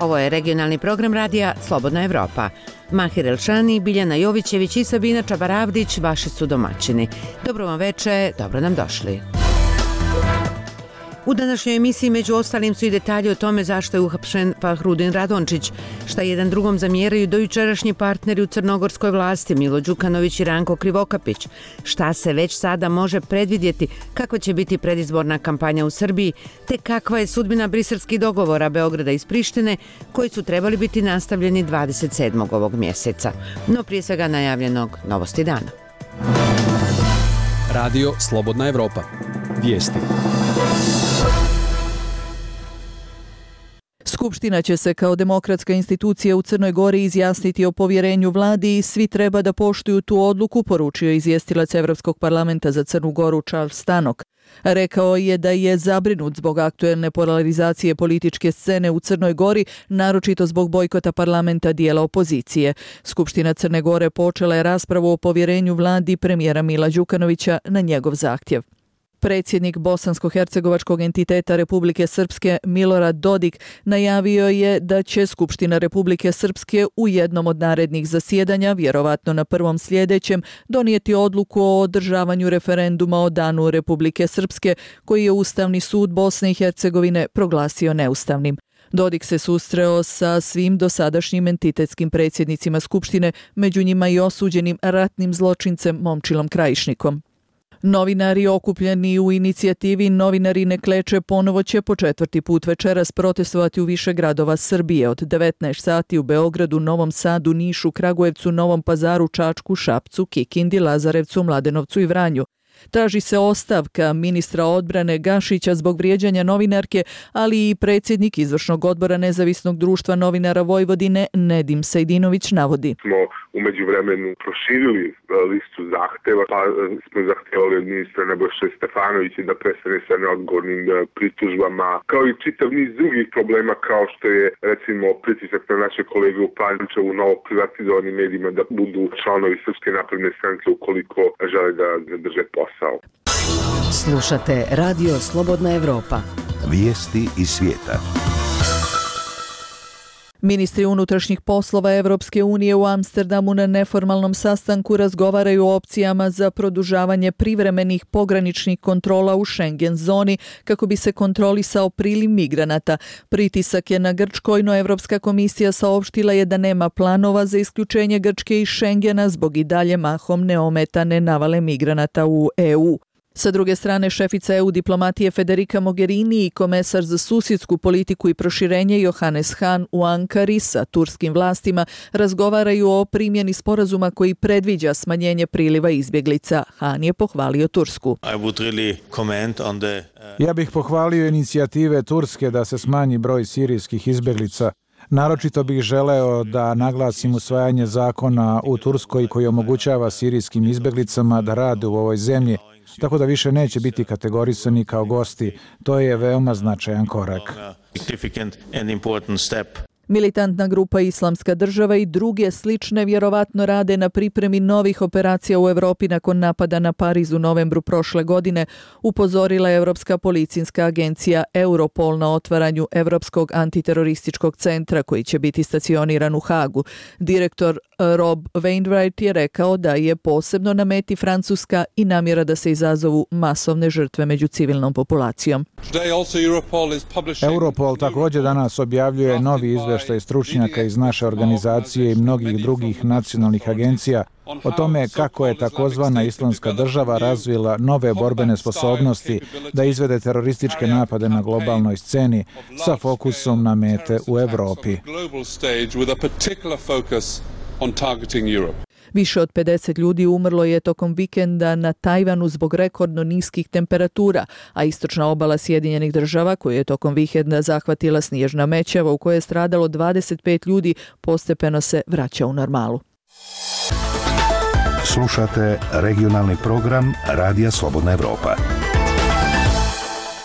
Ovo je regionalni program radija Slobodna Evropa. Mahir Elšani, Biljana Jovićević i Sabina Čabaravdić vaši su domaćini. Dobro vam veče, dobro nam došli. U današnjoj emisiji među ostalim su i detalji o tome zašto je uhapšen Fahrudin Radončić, šta jedan drugom zamjeraju dojučerašnji partneri u crnogorskoj vlasti Milo Đukanović i Ranko Krivokapić, šta se već sada može predvidjeti, kakva će biti predizborna kampanja u Srbiji, te kakva je sudbina briselskih dogovora Beograda iz Prištine, koji su trebali biti nastavljeni 27. ovog mjeseca. No prije svega najavljenog novosti dana. Radio Slobodna Evropa. Vijesti. Skupština će se kao demokratska institucija u Crnoj Gori izjasniti o povjerenju vladi i svi treba da poštuju tu odluku, poručio izvjestilac Evropskog parlamenta za Crnu Goru Charles Stanok. Rekao je da je zabrinut zbog aktuelne polarizacije političke scene u Crnoj Gori, naročito zbog bojkota parlamenta dijela opozicije. Skupština Crne Gore počela je raspravu o povjerenju vladi premijera Mila Đukanovića na njegov zahtjev. Predsjednik bosansko-hercegovačkog entiteta Republike Srpske Milorad Dodik najavio je da će Skupština Republike Srpske u jednom od narednih zasjedanja, vjerovatno na prvom sljedećem, donijeti odluku o održavanju referenduma o Danu Republike Srpske, koji je Ustavni sud Bosne i Hercegovine proglasio neustavnim. Dodik se susreo sa svim dosadašnjim entitetskim predsjednicima Skupštine, među njima i osuđenim ratnim zločincem Momčilom Krajišnikom. Novinari okupljeni u inicijativi Novinari ne kleče ponovo će po 4. put večeras protestovati u više gradova Srbije od 19 sati u Beogradu, Novom Sadu, Nišu, Kragujevcu, Novom Pazaru, Čačku, Šapcu, Kikindi, Lazarevcu, Mladenovcu i Vranju. Traži se ostavka ministra odbrane Gašića zbog vrijeđanja novinarke, ali i predsjednik izvršnog odbora Nezavisnog društva novinara Vojvodine Nedim Sejdinović navodi. Smo u međuvremenu proširili listu zahteva, pa smo zahtevali od ministra Nebojše Stefanovića da prestane sa neodgovornim pritužbama, kao i čitav niz drugih problema kao što je recimo pritisak na naše kolege u Pančevu u novo privatizovanim medijima da budu članovi Srpske napredne stranke ukoliko žele da zadrže posao. Slušate Radio Slobodna Evropa. Vijesti iz svijeta. Ministri unutrašnjih poslova Evropske unije u Amsterdamu na neformalnom sastanku razgovaraju o opcijama za produžavanje privremenih pograničnih kontrola u Schengen zoni kako bi se kontrolisao priliv migranata. Pritisak je na Grčkoj, no Evropska komisija saopštila je da nema planova za isključenje Grčke iz Schengena zbog i dalje mahom neometane navale migranata u EU. Sa druge strane, šefica EU diplomatije Federica Mogherini i komesar za susjedsku politiku i proširenje Johannes Hahn u Ankari sa turskim vlastima razgovaraju o primjeni sporazuma koji predviđa smanjenje priliva izbjeglica. Hahn je pohvalio Tursku. Ja bih pohvalio inicijative Turske da se smanji broj sirijskih izbjeglica. Naročito bih želeo da naglasim usvajanje zakona u Turskoj koji omogućava sirijskim izbjeglicama da rade u ovoj zemlji, tako da više neće biti kategorisani kao gosti. To je veoma značajan korak. Militantna grupa Islamska država i druge slične vjerovatno rade na pripremi novih operacija u Europi nakon napada na Pariz u novembru prošle godine, upozorila je Europska policijska agencija Europol na otvaranju Europskog antiterorističkog centra koji će biti stacioniran u Hagu. Direktor Rob Wainwright je rekao da je posebno na meti Francuska i namjera da se izazovu masovne žrtve među civilnom populacijom. Europol također danas objavljuje novi izvještaj stručnjaka iz naše organizacije i mnogih drugih nacionalnih agencija o tome kako je takozvana Islamska država razvila nove borbene sposobnosti da izvede terorističke napade na globalnoj sceni sa fokusom na mete u Europi. Više od 50 ljudi umrlo je tokom vikenda na Tajvanu zbog rekordno niskih temperatura, a istočna obala Sjedinjenih država, koju je tokom vikenda zahvatila snježna mećava u kojoj je stradalo 25 ljudi, postepeno se vraća u normalu. Slušate regionalni program Radija Slobodna Evropa.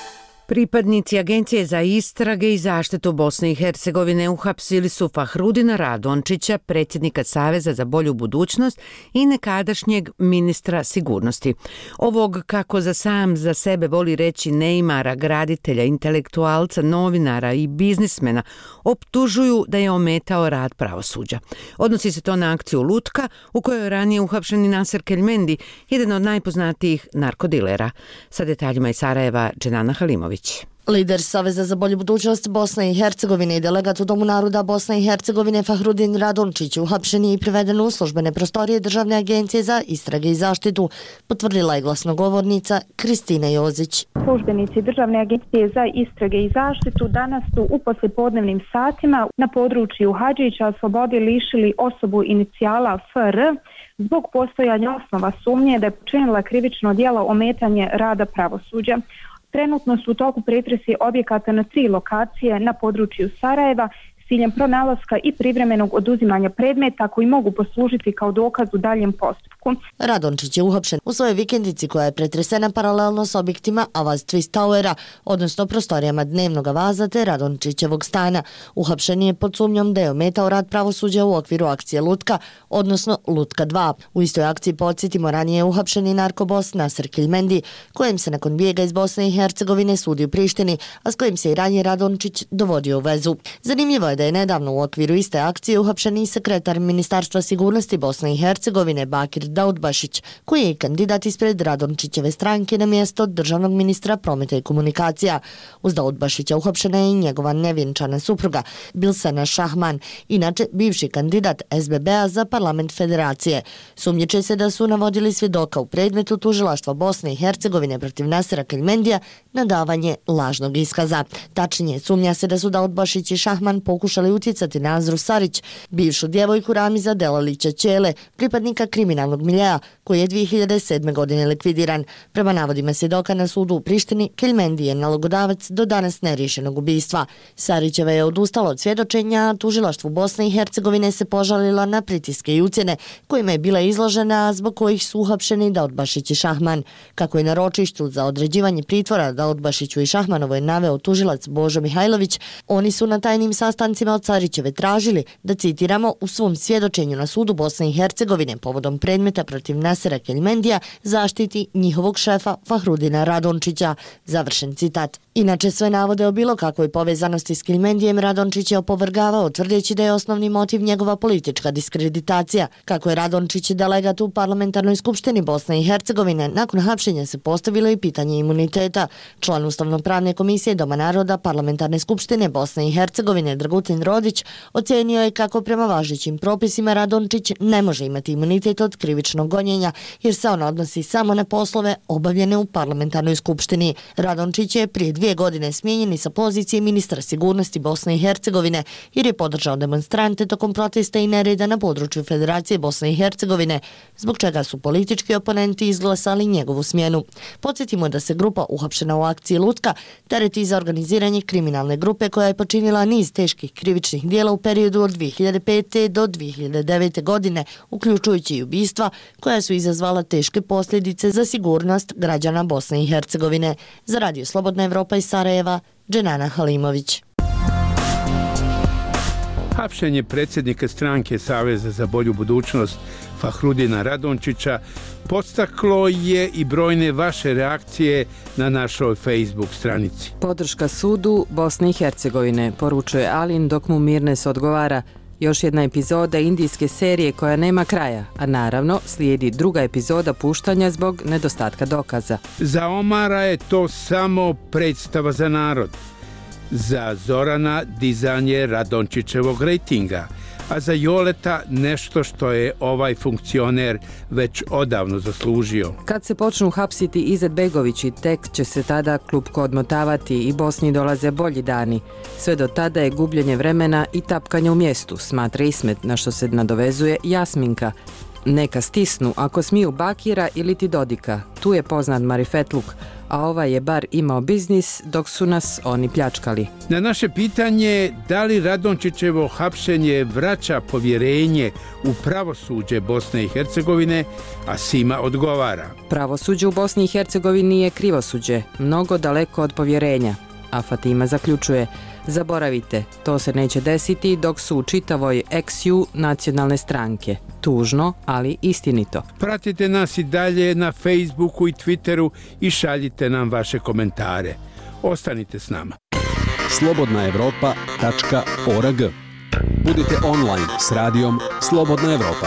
Pripadnici Agencije za istrage i zaštitu Bosne i Hercegovine uhapsili su Fahrudina Radončića, predsjednika Saveza za bolju budućnost i nekadašnjeg ministra sigurnosti. Ovog, kako za sebe voli reći, neimara, graditelja, intelektualca, novinara i biznismena, optužuju da je ometao rad pravosuđa. Odnosi se to na akciju Lutka, u kojoj je ranije uhapšeni Nasser Kelmendi, jedan od najpoznatijih narkodilera. Sa detaljima iz Sarajeva, Dženana Halimović. Lider Saveza za bolju budućnost Bosne i Hercegovine i delegat u Domu naroda Bosne i Hercegovine Fahrudin Radončić uhapšen je i priveden u službene prostorije Državne agencije za istrage i zaštitu, potvrdila je glasnogovornica Kristina Jozić. Službenici Državne agencije za istrage i zaštitu danas su u poslijepodnevnim satima na području Hadžića slobode lišili osobu inicijala FR zbog postojanja osnova sumnje da je počinila krivično djelo ometanje rada pravosuđa. Trenutno su u toku pretresi objekata na 3 lokacije na području Sarajeva s ciljem pronalaska i privremenog oduzimanja predmeta koji mogu poslužiti kao dokaz u daljem postupku. Radončić je uhapšen u svojoj vikendici koja je pretresena paralelno s objektima Avaz Twist Towera, odnosno prostorijama dnevnog vaza te Radončićevog stana. Uhapšen je pod sumnjom da je ometao rad pravosuđa u okviru akcije Lutka, odnosno Lutka 2. U istoj akciji, podsjetimo, ranije je uhapšen i narkobos Nasser Kelmendi, kojem se nakon bijega iz Bosne i Hercegovine sudi u Prištini, a s kojim se i ranije Radončić dovodio u vezu. Zanimljivo je da je nedavno u okviru iste akcije uhapšen i sekretar Ministarstva sigurnosti Bosne i Hercegovine Bakir Daudbašić, koji je kandidat ispred Radončićeve stranke na mjesto državnog ministra prometa i komunikacija. Uz Daudbašića uhapšena je i njegova nevjenčana supruga Bilsana Šahman, inače bivši kandidat SBB-a za parlament federacije. Sumnjiče se da su navodili svjedoka u predmetu tužilaštva Bosne i Hercegovine protiv Nasera Kelmendija na davanje lažnog iskaza. Tačnije, sumnja se da su Daudbašić i Šahman pokušali utjecati na Azru Sarić, bivšu djevojku Ramiza Delalića Ćele, pripadnika kriminalnog miljea, koji je 2007. godine likvidiran. Prema navodima svjedoka na sudu u Prištini, Kelmendi je nalogodavac do danas neriješenog ubistva. Sarićeva je odustala od svjedočenja, a tužilaštvu Bosne i Hercegovine se požalila na pritiske i ucjene kojima je bila izložena, zbog kojih su uhapšeni Daudbašić i Šahman. Kako je na ročištu za određivanje pritvora Daudbašiću i Šahmanovoj naveo tužilac Božo Mihajlović, oni su na tajnim sastancima od Sarićeve tražili da, citiramo, u svom svjedočenju na sudu Bosne i Hercegovine povodom predmeta protiv Nasera Kelmendija zaštiti njihovog šefa Fahrudina Radončića. Završen citat. Inače, sve navode o bilo kakvoj povezanosti s Kelmendijem Radončić je opovrgavao, tvrdeći da je osnovni motiv njegova politička diskreditacija. Kako je Radončić delegat u parlamentarnoj skupštini Bosne i Hercegovine, nakon hapšenja se postavilo i pitanje imuniteta. Član Ustavno-pravne komisije Doma naroda parlamentarne skupštine Bosne i Hercegovine Dragutin Rodić ocijenio je kako prema važećim propisima Radončić ne može imati imunitet od krivičnog gonjenja, jer se on odnosi samo na poslove obavljene u parlamentarnoj skupštini. Radončić je prije 2 godine smijenjen sa pozicije ministra sigurnosti Bosne i Hercegovine jer je podržao demonstrante tokom protesta i nereda na području Federacije Bosne i Hercegovine, zbog čega su politički oponenti izglasali njegovu smjenu. Podsjetimo da se grupa uhapšena u akciji Lutka tereti za organiziranje kriminalne grupe koja je počinila niz teških krivičnih dijela u periodu od 2005. do 2009. godine, uključujući i ubistva koja su izazvala teške posljedice za sigurnost građana Bosne i Hercegovine. Za Radio Slobodna Evropa iz Sarajeva, Dženana Halimović. Hapšenje predsjednika stranke Saveza za bolju budućnost Fahrudina Radončića podstaklo je i brojne vaše reakcije na našoj Facebook stranici. Podrška sudu Bosne i Hercegovine, poručuje Alin dok mu Mirnes odgovara. Još jedna epizoda indijske serije koja nema kraja, a naravno slijedi druga epizoda puštanja zbog nedostatka dokaza. Za Omara je to samo predstava za narod. Za Zorana dizanje Radončićevog rejtinga, a za Joleta nešto što je ovaj funkcioner već odavno zaslužio. Kad se počnu hapsiti Izetbegovići, tek će se tada klupko odmotavati i Bosni dolaze bolji dani. Sve do tada je gubljenje vremena i tapkanje u mjestu, smatra Ismet, na što se nadovezuje Jasminka. Neka stisnu ako smiju Bakira ili ti Dodika. Tu je poznat marifetluk, a ovaj je bar imao biznis dok su nas oni pljačkali. Na naše pitanje da li Radončićevo hapšenje vraća povjerenje u pravosuđe Bosne i Hercegovine, Asima odgovara. Pravosuđe u Bosni i Hercegovini je krivosuđe, mnogo daleko od povjerenja. A Fatima zaključuje, zaboravite, to se neće desiti dok su u čitavoj XU nacionalne stranke. Tužno, ali istinito. Pratite nas i dalje na Facebooku i Twitteru i šaljite nam vaše komentare. Ostanite s nama. slobodnaevropa.org. Budite online s radijom Slobodna Evropa.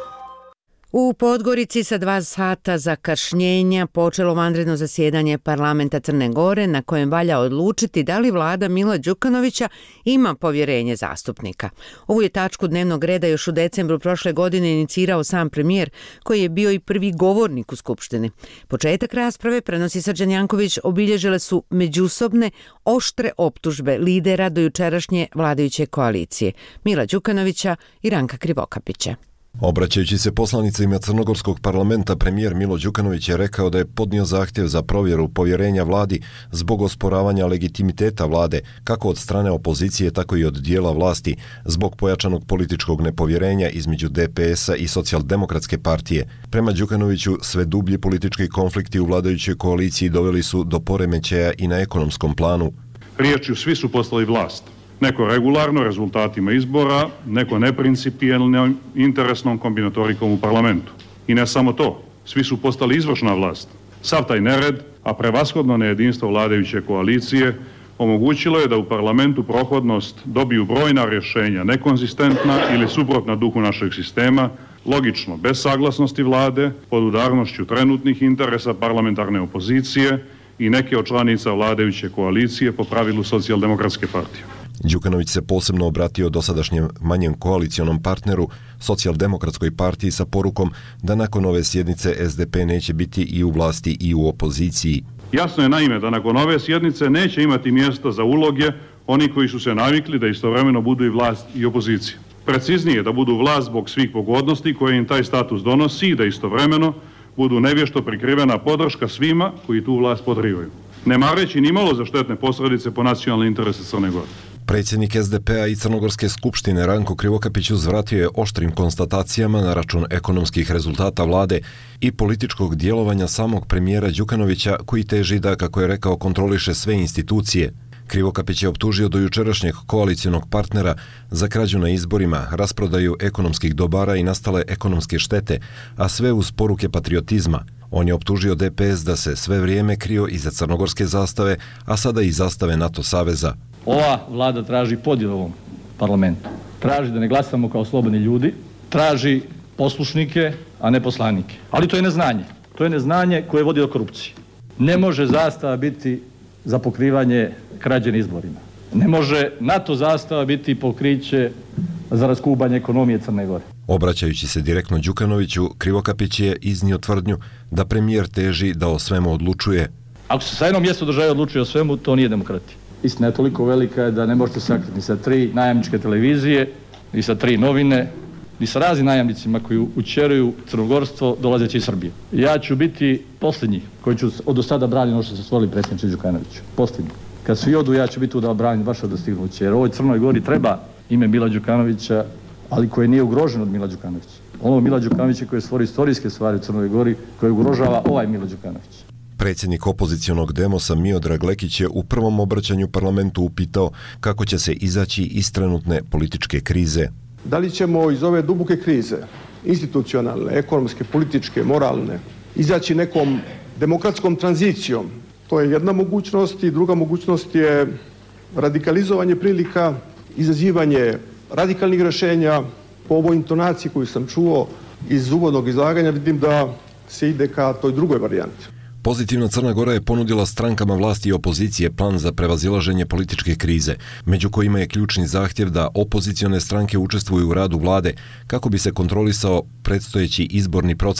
U Podgorici sa 2 sata zakašnjenja počelo vanredno zasjedanje parlamenta Crne Gore na kojem valja odlučiti da li vlada Mila Đukanovića ima povjerenje zastupnika. Ovu je tačku dnevnog reda još u decembru prošle godine inicirao sam premijer koji je bio i prvi govornik u Skupštini. Početak rasprave, prenosi Srđan Janković, obilježile su međusobne oštre optužbe lidera do jučerašnje vladajuće koalicije Mila Đukanovića i Ranka Krivokapića. Obraćajući se poslanicima Crnogorskog parlamenta, premijer Milo Đukanović je rekao da je podnio zahtjev za provjeru povjerenja vladi zbog osporavanja legitimiteta vlade, kako od strane opozicije, tako i od dijela vlasti, zbog pojačanog političkog nepovjerenja između DPS-a i Socijaldemokratske partije. Prema Đukanoviću, sve dublji politički konflikti u vladajućoj koaliciji doveli su do poremećaja i na ekonomskom planu. Riječju svi su postali vlast. Neko regularno rezultatima izbora, neko neprincipijelnom interesnom kombinatorikom u parlamentu. I ne samo to, svi su postali izvršna vlast. Sav taj nered, a prevashodno nejedinstvo vladajuće koalicije, omogućilo je da u parlamentu prohodnost dobiju brojna rješenja nekonzistentna ili suprotna duhu našeg sistema, logično bez saglasnosti vlade, pod udarnošću trenutnih interesa parlamentarne opozicije i neke od članica vladajuće koalicije po pravilu Socijaldemokratske partije. Đukanović se posebno obratio dosadašnjem manjem koalicionom partneru, Socijaldemokratskoj partiji, sa porukom da nakon ove sjednice SDP neće biti i u vlasti i u opoziciji. Jasno je naime da nakon ove sjednice neće imati mjesta za uloge oni koji su se navikli da istovremeno budu i vlast i opozicija. Preciznije, da budu vlast zbog svih pogodnosti koje im taj status donosi i da istovremeno budu nevješto prikrivena podrška svima koji tu vlast podrivaju. Ne mareći ni malo za štetne posljedice po nacionalne interese Crne Gore. Predsjednik SDP-a i Crnogorske skupštine Ranko Krivokapić uzvratio je oštrim konstatacijama na račun ekonomskih rezultata vlade i političkog djelovanja samog premijera Đukanovića, koji teži da, kako je rekao, kontroliše sve institucije. Krivokapić je optužio do jučerašnjeg koalicionog partnera za krađu na izborima, rasprodaju ekonomskih dobara i nastale ekonomske štete, a sve uz poruke patriotizma. On je optužio DPS da se sve vrijeme krio iza crnogorske zastave, a sada i zastave NATO saveza. Ova vlada traži podjelu ovom parlamentu. Traži da ne glasamo kao slobodni ljudi, traži poslušnike, a ne poslanike. Ali to je neznanje. To je neznanje koje vodi do korupcije. Ne može zastava biti za pokrivanje krađe na izborima. Ne može NATO zastava biti pokriće za raskubanje ekonomije Crne Gore. Obraćajući se direktno Đukanoviću, Krivokapić je iznio tvrdnju da premijer teži da o svemu odlučuje. Ako se sa jednom mjestu države odlučuje o svemu, to nije demokratija. Istina je toliko velika da ne možete sakriti ni sa 3 najamničke televizije, ni sa 3 novine, ni sa raznim najamnicima koji učeruju crnogorstvo dolazeći iz Srbije. Ja ću biti posljednji koji ću od sada braniti ono što se stvorili predsjedniče Đukanoviću. Posljednji. Kad svi odu, ja ću biti tu da branim vaše dostignuće. Jer ovoj Crnoj Gori treba ime Mila Đukanovića, ali koje nije ugroženo od Mila Đukanovića. Ono Mila Đukanovića koji je stvorio istorijske stvari u Crnoj Gori, koje ugrožava ovaj Milo Đukanović. Predsjednik opozicionog Demosa Miodrag Lekić je u prvom obraćanju parlamentu upitao kako će se izaći iz trenutne političke krize. Da li ćemo iz ove duboke krize, institucionalne, ekonomske, političke, moralne, izaći nekom demokratskom tranzicijom? To je jedna mogućnost i druga mogućnost je radikalizovanje prilika, izazivanje radikalnih rješenja. Po ovoj intonaciji koju sam čuo iz uvodnog izlaganja vidim da se ide ka toj drugoj varijanti. Pozitivna Crna Gora je ponudila strankama vlasti i opozicije plan za prevazilaženje političke krize, među kojima je ključni zahtjev da opozicione stranke učestvuju u radu vlade kako bi se kontrolisao predstojeći izborni proces.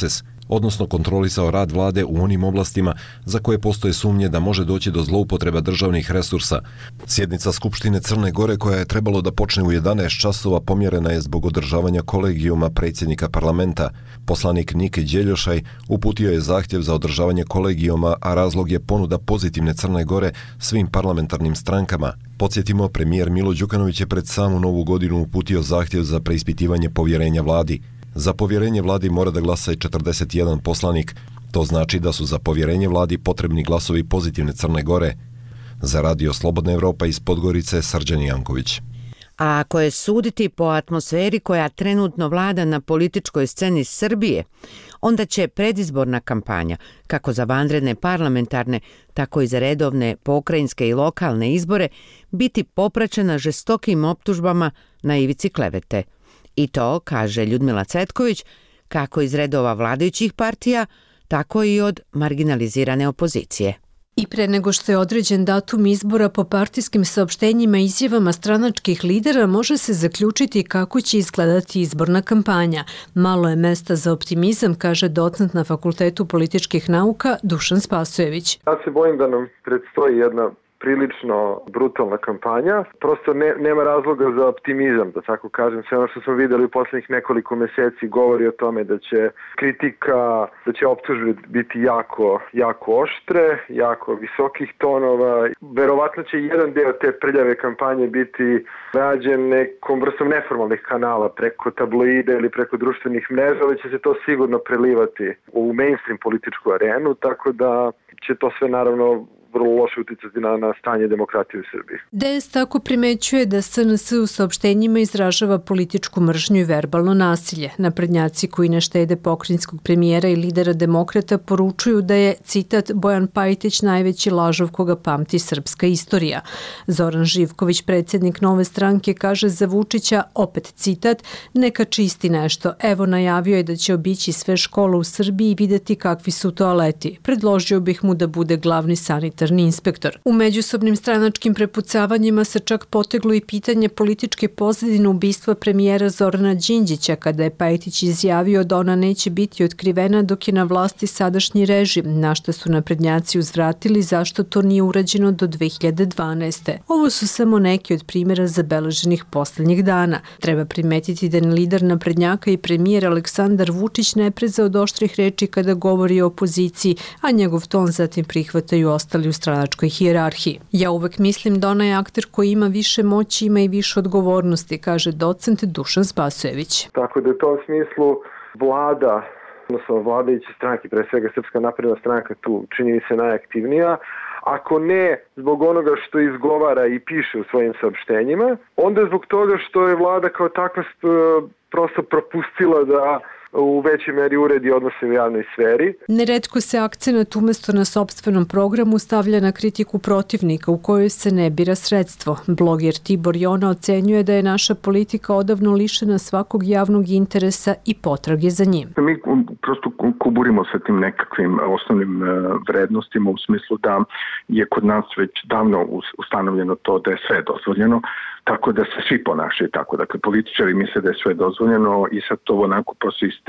odnosno kontrolisao rad vlade u onim oblastima za koje postoje sumnje da može doći do zloupotreba državnih resursa. Sjednica Skupštine Crne Gore, koja je trebalo da počne u 11 časova, pomjerena je zbog održavanja kolegijuma predsjednika parlamenta. Poslanik Nike Đeljošaj uputio je zahtjev za održavanje kolegijuma, a razlog je ponuda pozitivne Crne Gore svim parlamentarnim strankama. Podsjetimo, premijer Milo Đukanović je pred samu novu godinu uputio zahtjev za preispitivanje povjerenja vladi. Za povjerenje vladi mora da glasa i 41 poslanik. To znači da su za povjerenje vladi potrebni glasovi pozitivne Crne Gore. Za Radio Slobodna Evropa iz Podgorice, Srđan Janković. A ako je suditi po atmosferi koja trenutno vlada na političkoj sceni Srbije, onda će predizborna kampanja, kako za vanredne parlamentarne, tako i za redovne pokrajinske i lokalne izbore, biti popraćena žestokim optužbama na ivici klevete. I to, kaže Ljudmila Cvetković, kako iz redova vladajućih partija, tako i od marginalizirane opozicije. I pre nego što je određen datum izbora, po partijskim saopštenjima i izjavama stranačkih lidera može se zaključiti kako će izgledati izborna kampanja. Malo je mesta za optimizam, kaže docent na Fakultetu političkih nauka Dušan Spasojević. Ja se bojim da nam predstoji jedna prilično brutalna kampanja. Prosto nema razloga za optimizam, da tako kažem. Sve ono što smo vidjeli u posljednjih nekoliko mjeseci govori o tome da će kritika, da će optužbe biti jako oštre, jako visokih tonova. Verovatno će jedan deo te prljave kampanje biti rađen nekom vrstom neformalnih kanala preko tabloide ili preko društvenih mreža, ali će se to sigurno prelivati u mainstream političku arenu, tako da će to sve naravno vrlo loše uticati na stanje demokratije u Srbiji. DS tako primećuje da SNS u saopštenjima izražava političku mržnju i verbalno nasilje. Naprednjaci koji ne štede pokrajinskog premijera i lidera demokrata poručuju da je, citat, Bojan Pajtić najveći lažov koga pamti srpska istorija. Zoran Živković, predsjednik Nove stranke, kaže za Vučića, opet citat, neka čisti nešto. Evo, najavio je da će obići sve škole u Srbiji i vidjeti kakvi su toaleti. Predložio bih mu da bude glavni sanitarni inspektor. U međusobnim stranačkim prepucavanjima se čak poteglo i pitanje političke pozadine ubistva premijera Zorana Đinđića, kada je Pajtić izjavio da ona neće biti otkrivena dok je na vlasti sadašnji režim, na što su naprednjaci uzvratili zašto to nije urađeno do 2012. Ovo su samo neki od primjera zabeleženih posljednjih dana. Treba primetiti da je lider naprednjaka i premijer Aleksandar Vučić ne preza od oštrih reči kada govori o opoziciji, a njegov ton zatim prihvataju ostali u stranačkoj hijerarhiji. Ja uvek mislim da onaj akter koji ima više moći ima i više odgovornosti, kaže docent Dušan Spasojević. Tako da u tom smislu vlada, odnosno vladajuće stranke, pre svega Srpska napredna stranka tu čini se najaktivnija, ako ne zbog onoga što izgovara i piše u svojim saopštenjima, onda zbog toga što je vlada kao takva prosto propustila da u većoj meri uredi odnose u javnoj sferi. Neretko se akcenat umjesto na sopstvenom programu stavlja na kritiku protivnika u kojoj se ne bira sredstvo. Bloger Tibor Jona ocenjuje da je naša politika odavno lišena svakog javnog interesa i potrage za njim. Mi prosto kuburimo sa tim nekakvim osnovnim vrednostima u smislu da je kod nas već davno ustanovljeno to da je sve dozvoljeno, tako da se svi ponašaju tako. Dakle, političari misle da je sve dozvoljeno i sad to onako prosto iz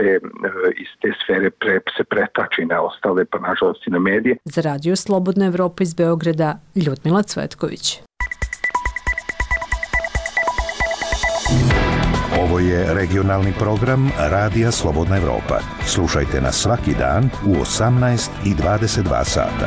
te sfere se pretači na ostale, pa nažalost i na medije. Za Radio Slobodna Evropa iz Beograda, Ljudmila Cvetković. Ovo je regionalni program Radija Slobodna Evropa. Slušajte nas svaki dan u 18 i 22 sata.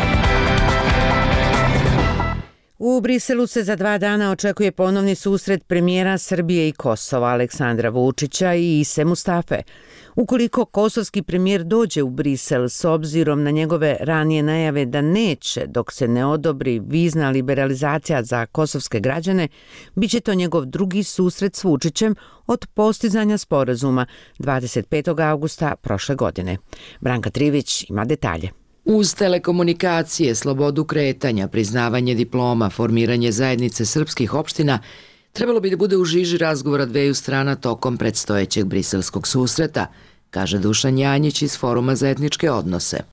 U Briselu se za 2 dana očekuje ponovni susret premijera Srbije i Kosova Aleksandra Vučića i Ise Mustafe. Ukoliko kosovski premijer dođe u Brisel s obzirom na njegove ranije najave da neće, dok se ne odobri vizna liberalizacija za kosovske građane, bit će to njegov drugi susret s Vučićem od postizanja sporazuma 25. augusta prošle godine. Branka Trivić ima detalje. Uz telekomunikacije, slobodu kretanja, priznavanje diploma, formiranje zajednice srpskih opština, trebalo bi da bude u žiži razgovora dveju strana tokom predstojećeg briselskog susreta, kaže Dušan Janjić iz Foruma za etničke odnose.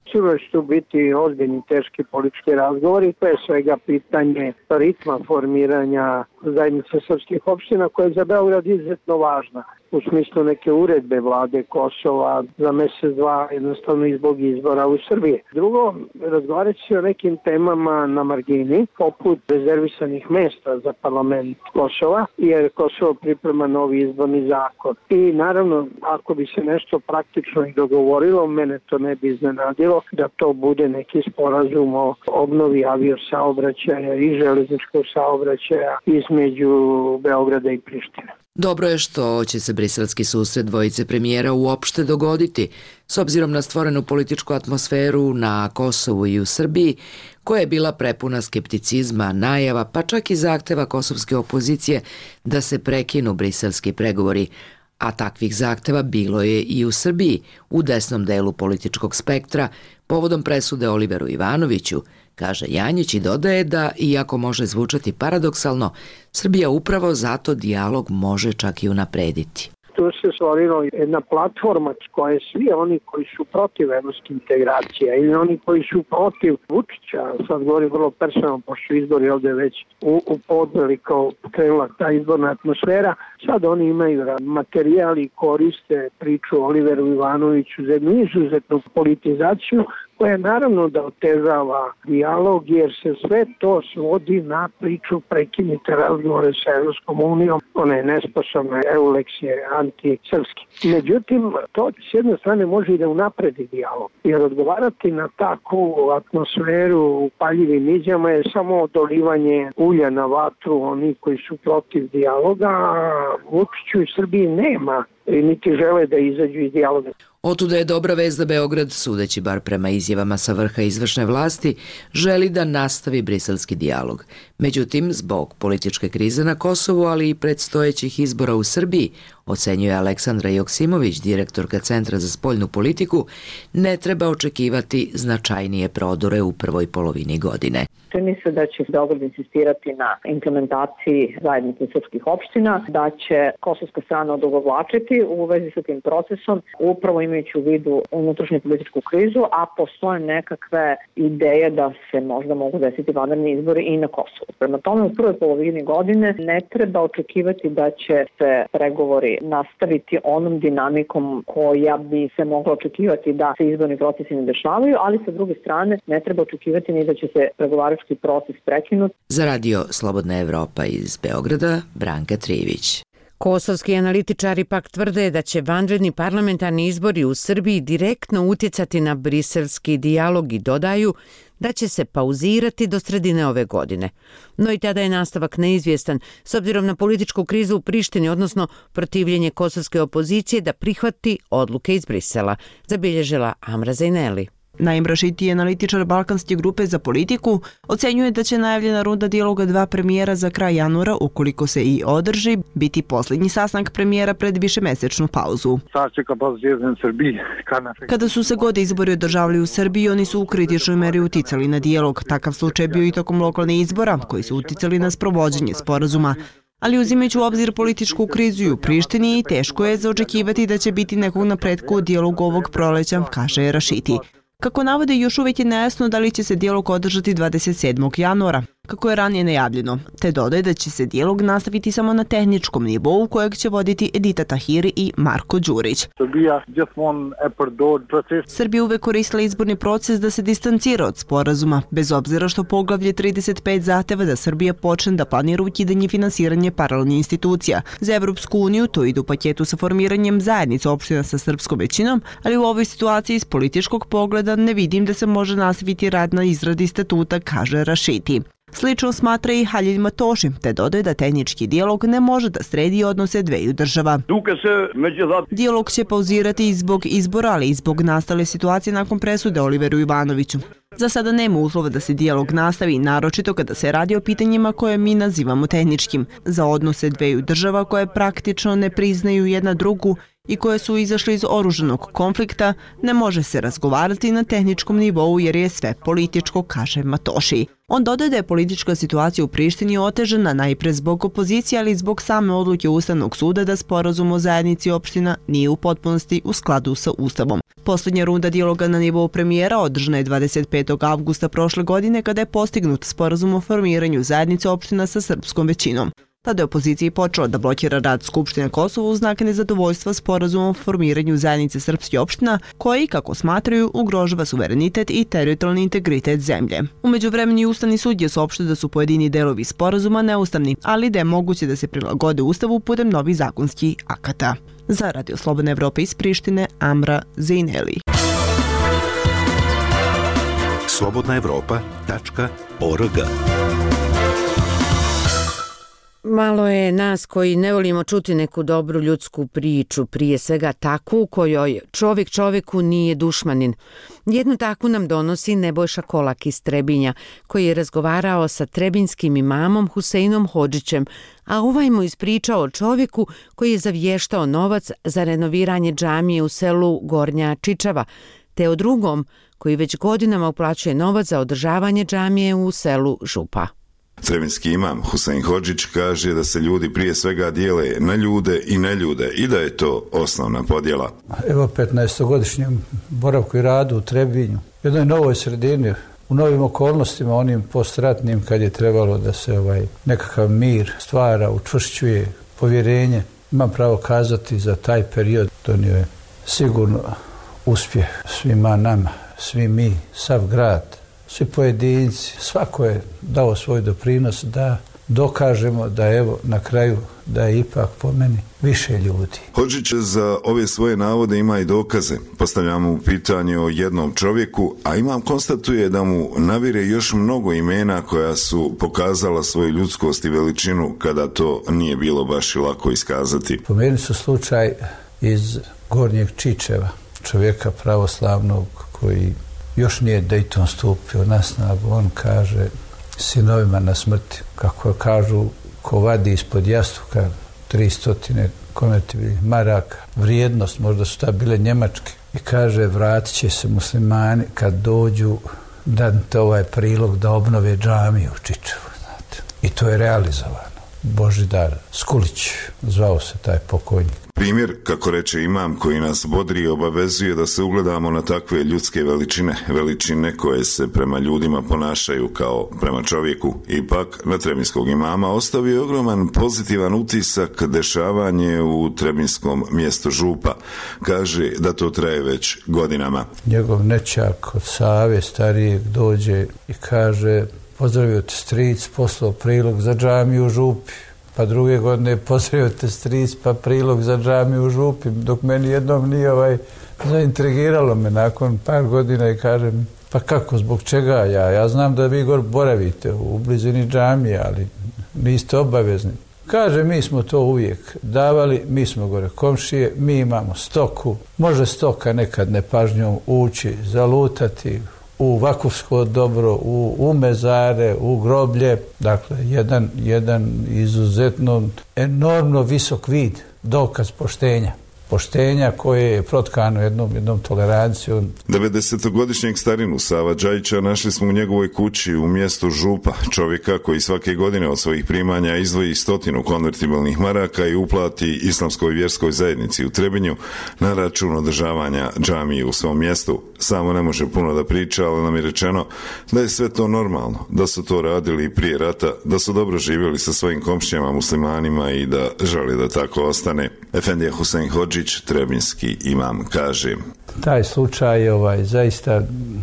Sigurno će tu biti ozbiljni, teški politički razgovori, pre svega pitanje ritma formiranja zajednice srpskih opština koja je za Beograd izuzetno važna u smislu neke uredbe vlade Kosova za mesec, dva, jednostavno i zbog izbora u Srbiji. Drugo, razgovarat će o nekim temama na margini, poput rezervisanih mesta za parlament Kosova, jer Kosovo priprema novi izborni zakon. I naravno, ako bi se nešto praktično i dogovorilo, mene to ne bi iznenadilo da to bude neki sporazum o obnovi aviosaobraćaja i železničkog saobraćaja između Beograda i Prištine. Dobro je što će se briselski susret dvojice premijera uopšte dogoditi, s obzirom na stvorenu političku atmosferu na Kosovu i u Srbiji, koja je bila prepuna skepticizma, najava, pa čak i zahteva kosovske opozicije da se prekinu briselski pregovori, a takvih zahteva bilo je i u Srbiji, u desnom delu političkog spektra, povodom presude Oliveru Ivanoviću, kaže Janjić i dodaje da, iako može zvučati paradoksalno, Srbija upravo zato dijalog može čak i unaprediti. Tu se stvorila jedna platforma koje svi oni koji su protiv evropskih integracija ili oni koji su protiv Vučića, sad govorim vrlo personalno, pošto izbori ovde već u podneli kao krenula ta izborna atmosfera, sad oni imaju materijal i koriste priču o Oliveru Ivanoviću za jednu izuzetnu politizaciju koja naravno da otežava dijalog jer se sve to svodi na priču prekinite razgovore sa Evropskom unijom, ona je nesposobna, Euleks je antisrpski. Međutim, to s jedne strane može i da unapredi dijalog, jer odgovarati na takvu atmosferu u paljivim izjama je samo dolivanje ulja na vatru onih koji su protiv dijaloga, a Vučiću i Srbiji nema i niti žele da izađu iz dijaloga. Otuda je dobra vest da Beograd, sudeći bar prema izjavama sa vrha izvršne vlasti, želi da nastavi briselski dijalog. Međutim, zbog političke krize na Kosovu, ali i predstojećih izbora u Srbiji, ocenjuje Aleksandra Joksimović, direktorka Centra za spoljnu politiku, ne treba očekivati značajnije prodore u prvoj polovini godine. Čini se da će Beograd insistirati na implementaciji zajednice srpskih opština, da će kosovska strana odugovlačiti u vezi sa tim procesom, upravo imajući u vidu unutrašnju političku krizu, a postoje nekakve ideje da se možda mogu desiti vanredni izbori i na Kosovu. Prema tome, u prvoj polovini godine ne treba očekivati da će se pregovori nastaviti onom dinamikom koja bi se mogla očekivati da se izborni procesi ne dešavaju, ali sa druge strane ne treba očekivati ni da će se pregovarački proces prekinuti. Za Radio Slobodna Evropa iz Beograda, Branka Trivić. Kosovski analitičari pak tvrde da će vanredni parlamentarni izbori u Srbiji direktno utjecati na briselski dijalog i dodaju da će se pauzirati do sredine ove godine. No i tada je nastavak neizvjestan s obzirom na političku krizu u Prištini, odnosno protivljenje kosovske opozicije da prihvati odluke iz Brisela, zabilježila Amra Zajneli. Najmrašitiji analitičar Balkanske grupe za politiku ocenjuje da će najavljena runda dijaloga dva premijera za kraj januara, ukoliko se i održi, biti posljednji sastanak premijera pred višemesečnu pauzu. Kada su se god izbori održavali u Srbiji, oni su u kritičnoj meri uticali na dijalog. Takav slučaj bio i tokom lokalnih izbora, koji su uticali na sprovođenje sporazuma. Ali uzimajući u obzir političku krizu i u Prištini, teško je za očekivati da će biti nekog napretka u dijalogu ovog proleća, kaže Rašiti. Kako navode, još uvijek je nejasno da li će se dijalog održati 27. januara, kako je ranije najavljeno, te dodaje da će se dijalog nastaviti samo na tehničkom nivou kojeg će voditi Edita Tahiri i Marko Đurić. Srbija uvek koristila izborni proces da se distancira od sporazuma, bez obzira što poglavlje 35 zahteva da Srbija počne da planira ukidanje finansiranje paralelnih institucija. Za Evropsku uniju to ide u paketu sa formiranjem zajednice opština sa srpskom većinom, ali u ovoj situaciji iz političkog pogleda ne vidim da se može nastaviti rad na izradi statuta, kaže Rašiti. Slično smatra i Halil Matoši, te dodaje da tehnički dijalog ne može da sredi odnose dveju država. Dijalog će pauzirati i zbog izbora, ali i zbog nastale situacije nakon presude Oliveru Ivanoviću. Za sada nema uslova da se dijalog nastavi, naročito kada se radi o pitanjima koje mi nazivamo tehničkim. Za odnose dveju država koje praktično ne priznaju jedna drugu i koje su izašle iz oružanog konflikta, ne može se razgovarati na tehničkom nivou jer je sve političko, kaže Matoši. On dodaje da je politička situacija u Prištini otežana najpre zbog opozicije, ali i zbog same odluke Ustavnog suda da sporazum o zajednici opština nije u potpunosti u skladu sa Ustavom. Posljednja runda dijaloga na nivou premijera održana je 25. avgusta prošle godine kada je postignut sporazum o formiranju zajednice opština sa srpskom većinom. Tada je opoziciji počela da blokira rad Skupštine Kosova u znak nezadovoljstva sporazumom o formiranju zajednice srpskih opština, koji, kako smatraju, ugrožava suverenitet i teritorijalni integritet zemlje. U međuvremenu i Ustavni sud je saopštio da su pojedini delovi sporazuma neustavni, ali da je moguće da se prilagode Ustavu putem novih zakonskih akata. Za Radio Slobodna Evropa iz Prištine, Amra Zejneli. slobodnaevropa.org. Malo je nas koji ne volimo čuti neku dobru ljudsku priču, prije svega takvu kojoj čovjek čovjeku nije dušmanin. Jednu takvu nam donosi Nebojša Kolak iz Trebinja, koji je razgovarao sa trebinskim imamom Huseinom Hodžićem, a ovaj mu ispričao o čovjeku koji je zavještao novac za renoviranje džamije u selu Gornja Čičava, te o drugom koji već godinama uplaćuje novac za održavanje džamije u selu Župa. Trebinski imam Husein Hodžić kaže da se ljudi prije svega dijele na ljude i neljude i da je to osnovna podjela. Evo 15-godišnjem boravku i radu u Trebinju, jednoj novoj sredini, u novim okolnostima, onim postratnim kad je trebalo da se nekakav mir stvara, učvršćuje povjerenje. Imam pravo kazati za taj period donio je sigurno uspjeh svima nama, svi mi, sav grad, svi pojedinci, svako je dao svoj doprinos da dokažemo da evo na kraju da je ipak po meni više ljudi. Hodžić za ove svoje navode ima i dokaze. Postavljamo mu pitanje o jednom čovjeku, a imam konstatuje da mu navire još mnogo imena koja su pokazala svoju ljudskost i veličinu kada to nije bilo baš i lako iskazati. Po meni su slučaj iz Gornjeg Čičeva, čovjeka pravoslavnog koji još nije Dayton stupio na snagu. On kaže sinovima na smrti, kako kažu, ko vadi ispod jastuka 300 konvertibilnih maraka, vrijednost, možda su ta bile njemačke, i kaže vratit će se muslimani kad dođu dati ovaj prilog da obnove džamiju u Čičevu. Znate. I to je realizovano. Božidar Skulić, zvao se taj pokojnik. Primjer, kako reče imam, koji nas bodri i obavezuje da se ugledamo na takve ljudske veličine koje se prema ljudima ponašaju kao prema čovjeku. Ipak, na trebinskog imama ostavio je ogroman pozitivan utisak dešavanje u trebinskom mjestu Župa. Kaže da to traje već godinama. Njegov nećak od Save starijeg dođe i kaže: pozdravio te stric, poslao prilog za džamiju u Župi. Pa druge godine pozdravio te stric, pa prilog za džamiju u Župi. Dok meni jednom nije zaintrigiralo me nakon par godina i kažem: pa kako, zbog čega ja znam da vi gore boravite u blizini džamije, ali niste obavezni. Kaže, mi smo to uvijek davali, mi smo gore komšije, mi imamo stoku, može stoka nekad nepažnjom ući, zalutati u vakufsko dobro, u mezare, u groblje. Dakle, jedan izuzetno enormno visok vid, dokaz poštenja koje je protkano jednom tolerancijom. 90-godišnjeg starinu Sava Đajića našli smo u njegovoj kući u mjestu Župa, čovjeka koji svake godine od svojih primanja izdvoji 100 konvertibilnih maraka i uplati islamskoj vjerskoj zajednici u Trebinju na račun održavanja džamije u svom mjestu. Samo ne može puno da priča, ali nam je rečeno da je sve to normalno, da su to radili i prije rata, da su dobro živjeli sa svojim komšijama muslimanima i da žele da tako ostane. Efendija Husein Hodžić, trebinski imam, kaže: taj slučaj zaista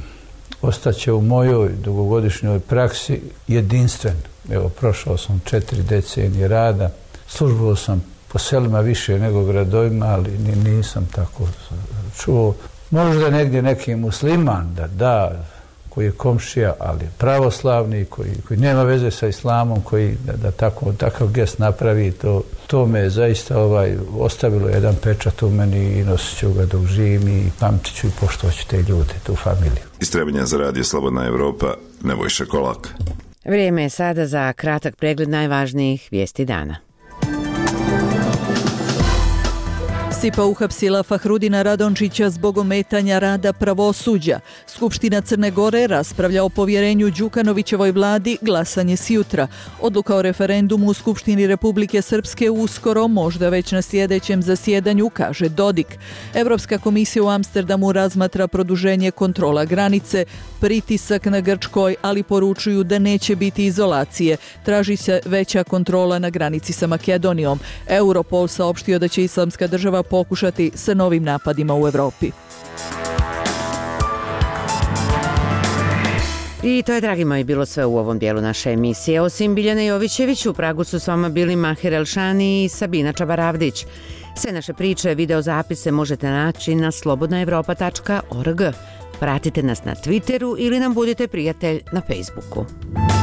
ostaće u mojoj dugogodišnjoj praksi jedinstven. Evo, prošao sam 4 decenije rada, službovao sam po selima više nego gradovima, ali nisam tako čuo. Možda negdje neki musliman da koji je komšija, ali pravoslavni, koji nema veze sa islamom, koji da takav gest napravi, to me zaista ostavilo jedan pečat u meni i nosit ću ga dok živim i pamtit ću i poštovat ću te ljude, tu familiju. Iz Trebinja za Radio Slobodna Evropa, Nebojša Kolak. Vrijeme je sada za kratak pregled najvažnijih vijesti dana. SIPA uhapsila Fahrudina Radončića zbog ometanja rada pravosuđa. Skupština Crne Gore raspravlja o povjerenju Đukanovićevoj vladi, glasanje sjutra. Odluka o referendumu u Skupštini Republike Srpske uskoro, možda već na sljedećem zasjedanju, kaže Dodik. Evropska komisija u Amsterdamu razmatra produženje kontrola granice, pritisak na Grčkoj, ali poručuju da neće biti izolacije. Traži se veća kontrola na granici sa Makedonijom. Europol saopštio da će Islamska država pokušati sa novim napadima u Evropi. I to je, dragi moji, bilo sve u ovom dijelu naše emisije. Osim Biljane Jovićević, u Pragu su s vama bili Maher Elšani i Sabina Čabaravdić. Sve naše priče, videozapise možete naći na slobodnaevropa.org. Pratite nas na Twitteru ili nam budite prijatelj na Facebooku.